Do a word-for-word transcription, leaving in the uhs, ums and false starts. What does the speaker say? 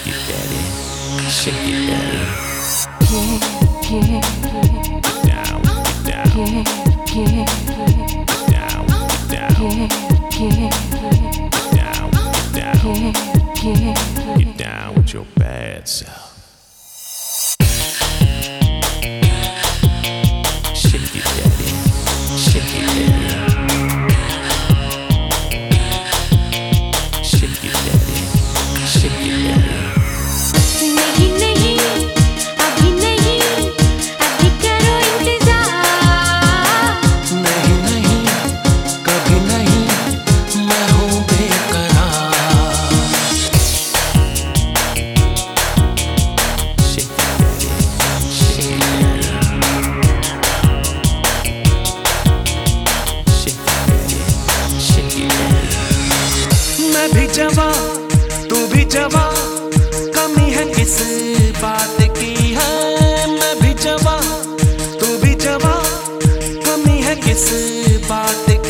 it, daddy. Shake it, daddy. Down, down, down, down, down, down. Get down with your bad self. Shake it, daddy. Shake it, daddy. Shake it, daddy. Shake it, daddy. नहीं नहीं अभी नहीं, अभी करो इंतजार। नहीं नहीं कभी नहीं, मैं हूँ बेकरार। Shake it, daddy. Shake it, daddy. Shake it, daddy. Shake it, daddy. मैं भी जवां, तू भी जवां, कमी है किस बात की है। मैं भी जवां, तू भी जवां, कमी है किस बात की।